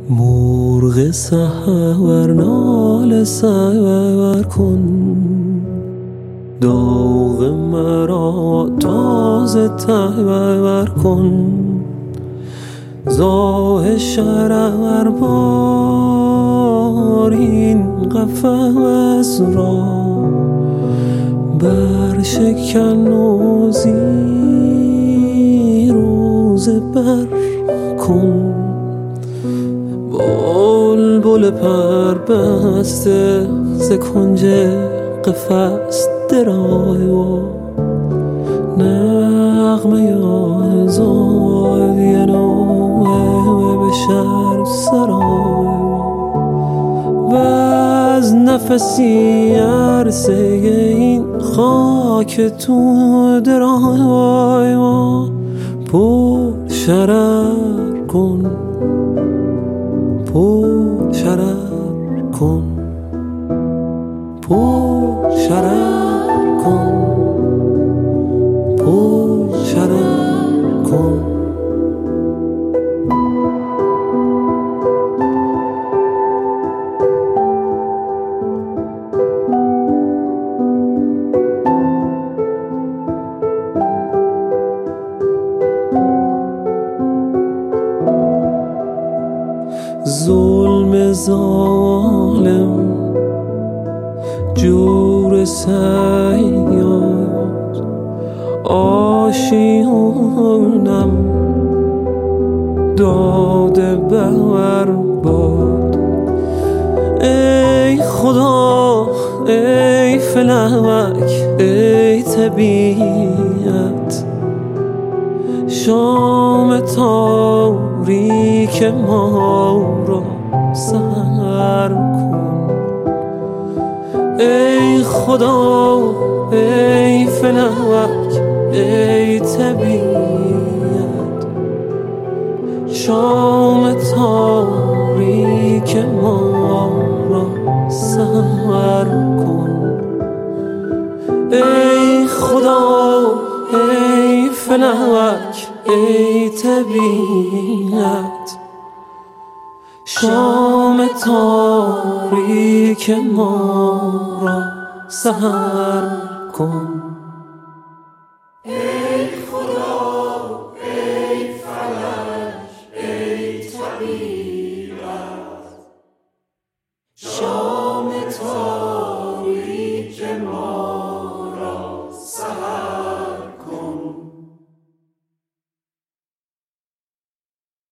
مرغ سحر ناله سحر کن، داغ مرا تازه تبر کن. زاه شرر بار این قفس را برشکن و زیر روزه بر کن. بلبل پر بسته ز کنج قفس درای و نغمه زاویه نوه به شهر سرای و از نفسی عرصه این خاک تو درای و پر شرر کن، پر شرر کن، پر شرر کن، پر شرر کن. ظلم ظالم جور سیاد آشیانم داده بر باد. ای خدا ای فلک ای طبیعت، شام تاریک ما را سحر کن. ای خدا ای فلک ای طبیعت، شام تاریک ما را سحر کن. ای خدا ای فلک ای طبیعت، شام تاریک ما را سحر کن.